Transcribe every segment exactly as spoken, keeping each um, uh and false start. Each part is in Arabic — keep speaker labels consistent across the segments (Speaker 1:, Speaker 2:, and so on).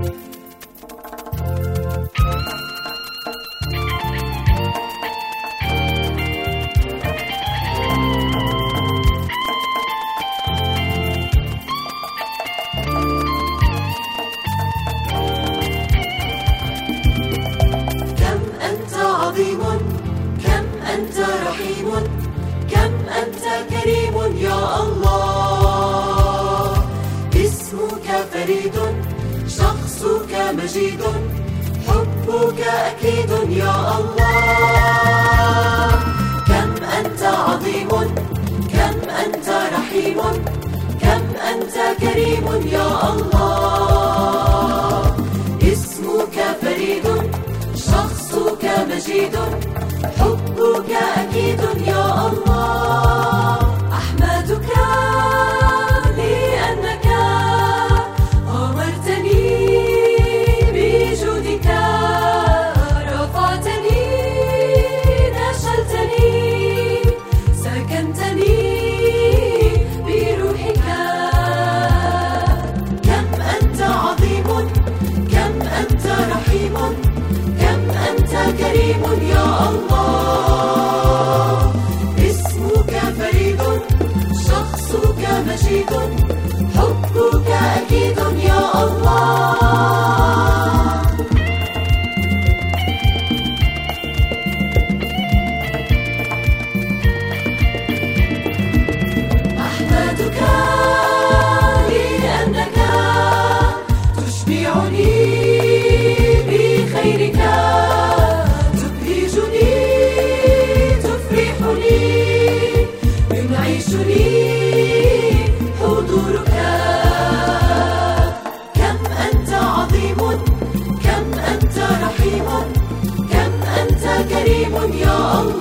Speaker 1: مجيد حبك أكيد يا الله. كم أنت عظيم، كم أنت رحيم، كم أنت كريم يا الله. اسمك فريد، شخصك مجيد، حبك أكيد يا الله. أحمدك لأنك غمرتني بجودك، رفعتني نشلتني سكنتني بروحك. كم أنت عظيم، كم أنت رحيم، كم أنت كريم يا الله. اسمك فريد، شخصك مجيد، حبك أكيد يا الله. أحمدك لأنك تشبعني بخيرك، تبهجني تفرحني، ينعشني حضورك. كم أنت عظيم، كم أنت رحيم، كم أنت كريم يا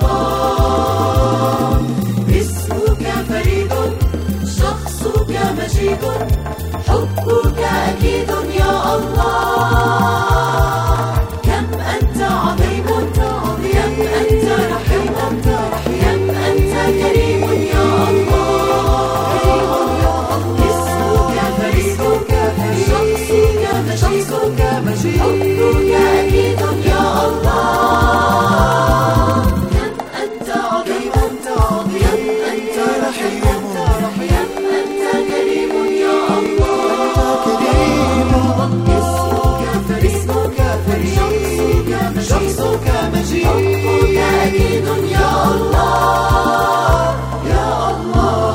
Speaker 1: الله. اسمك فريد، شخصك مجيد، حبك أكيد يا الله. كم أنت عظيم، كم أنت رحيم، كم أنت كريم يا الله. اسمك فريد، شخصك مجيد، حبك أكيد يا الله. كم أنت عظيم، كم أنت رحيم، كم أنت كريم يا الله. اسمك فريد، شخصك مجيد، حبك أكيد يا الله يا الله.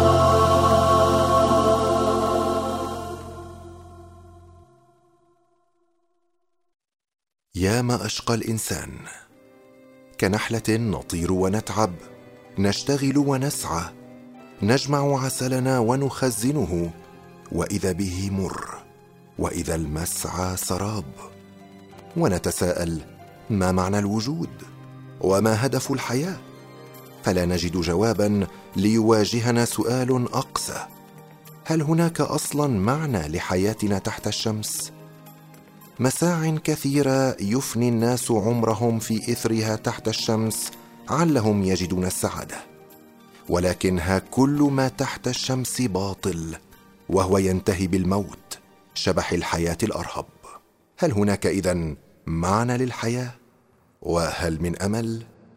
Speaker 2: يا ما أشقى الإنسان، كنحلة نطير ونتعب، نشتغل ونسعى، نجمع عسلنا ونخزنه، وإذا به مر، وإذا المسعى سراب. ونتساءل: ما معنى الوجود؟ وما هدف الحياة؟ فلا نجد جوابا ليواجهنا سؤال أقسى: هل هناك أصلا معنى لحياتنا تحت الشمس؟ مساع كثيرة يفني الناس عمرهم في إثرها تحت الشمس علهم يجدون السعادة، ولكنها كل ما تحت الشمس باطل، وهو ينتهي بالموت، شبح الحياة الأرهب. هل هناك إذن معنى للحياة؟ وهل من أمل؟